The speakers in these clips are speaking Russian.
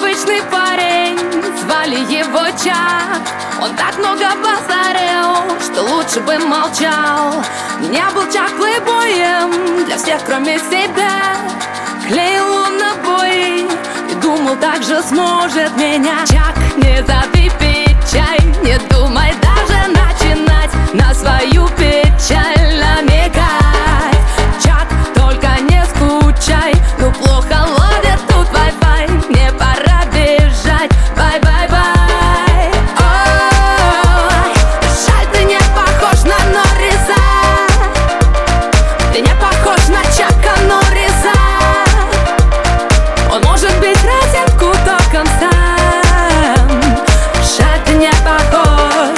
обычный парень, звали его Чак. Он так много базарил, что лучше бы молчал. Не был Чак плейбоем для всех, кроме себя. Клеил он обои и думал, так же сможет меня. Чак, не забей пить чай, не думай даже начинать на свою печаль намекать. Чак, только не скучай, ну плохо ловит тут Wi-Fi. Мне пора бежать, бай-бай-бай. Ой, жаль, ты не похож на Норриса. Ты не похож на Чака Норриса. Он может быть розетку током сам. Жаль, ты не похож.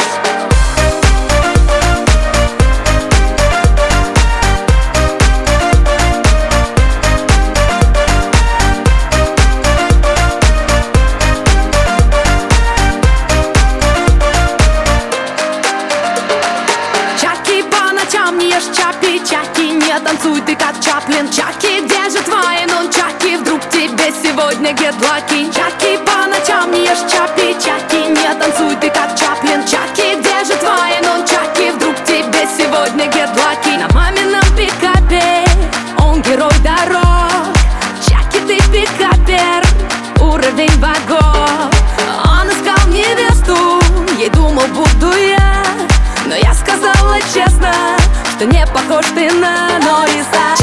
Чаки, по ночам не ешь чапи. Чаки, не танцуй ты как Чаплин. Чаки, где же твои нунчаки? Вдруг тебе сегодня гедлаки. Чаки, по ночам не ешь чапи. Чаки, не танцуй ты как Чаплин. Чаки, где же твои нунчаки? Вдруг тебе сегодня гедлаки. На мамином пикапе он герой дорог. Чаки, ты пикапер, уровень богов. Он искал невесту, ей думал, буду я. Но я сказала честно, что не похож ты на Норриса.